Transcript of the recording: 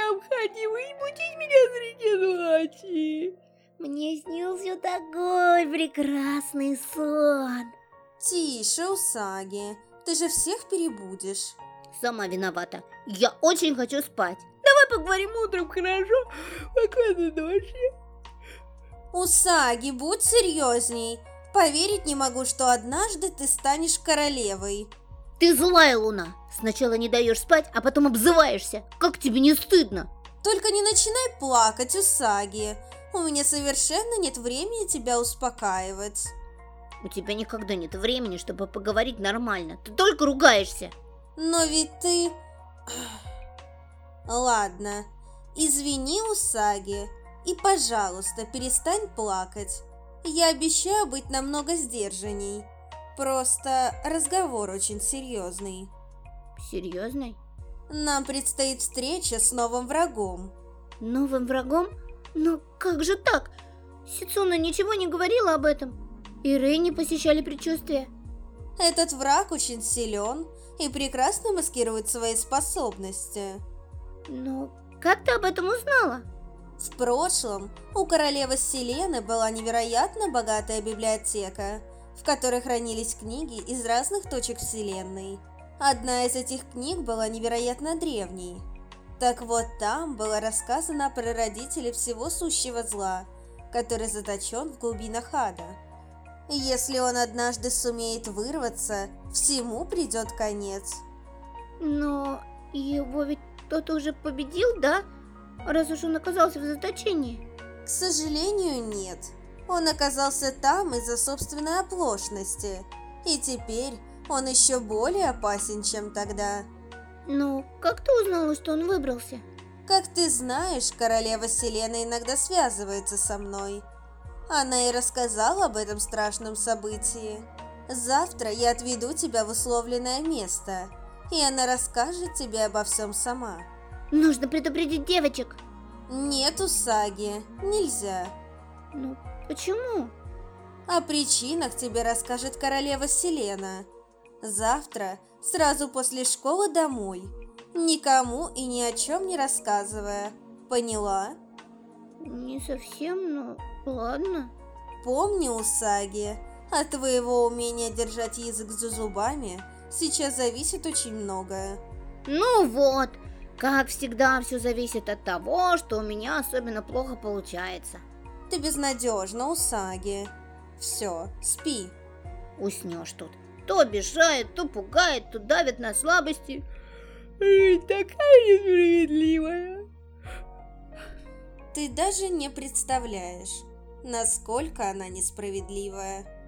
необходимо избудить меня среди ночи. Мне снился такой прекрасный сон. Тише, Усаги, ты же всех перебудешь. Сама виновата. Я очень хочу спать. Давай поговорим утром, хорошо? Спокойной ночи. Усаги, будь серьезней. Поверить не могу, что однажды ты станешь королевой. Ты злая, Луна. Сначала не даешь спать, а потом обзываешься. Как тебе не стыдно? Только не начинай плакать, Усаги. У меня совершенно нет времени тебя успокаивать. У тебя никогда нет времени, чтобы поговорить нормально. Ты только ругаешься. Но ведь ты... Ладно, извини, Усаги, и, пожалуйста, перестань плакать. Я обещаю быть намного сдержанней. Просто разговор очень серьезный. Серьезный? Нам предстоит встреча с новым врагом. Новым врагом? Но как же так? Сицуна ничего не говорила об этом. И Рэй не посещали предчувствия. Этот враг очень силен и прекрасно маскирует свои способности. Но как ты об этом узнала? В прошлом у королевы Селены была невероятно богатая библиотека, в которой хранились книги из разных точек Вселенной. Одна из этих книг была невероятно древней. Так вот, там было рассказано о прародителе всего сущего зла, который заточен в глубинах ада. Если он однажды сумеет вырваться, всему придет конец. Но его ведь кто-то уже победил, да? Раз уж он оказался в заточении. К сожалению, нет. Он оказался там из-за собственной оплошности. И теперь он еще более опасен, чем тогда. Ну, как ты узнала, что он выбрался? Как ты знаешь, королева Селена иногда связывается со мной. Она и рассказала об этом страшном событии. Завтра я отведу тебя в условленное место, и она расскажет тебе обо всем сама. Нужно предупредить девочек. Нет, Усаги, нельзя. Ну, почему? О причинах тебе расскажет королева Селена. Завтра, сразу после школы домой. Никому и ни о чем не рассказывая. Поняла? Не совсем, но ладно. Помни, Усаги, от твоего умения держать язык за зубами сейчас зависит очень многое. Ну вот, как всегда, все зависит от того, что у меня особенно плохо получается. Ты безнадежна, Усаги. Все, спи. Уснешь тут. То обижает, то пугает, то давит на слабости. Такая несправедливая. Ты даже не представляешь, насколько она несправедливая.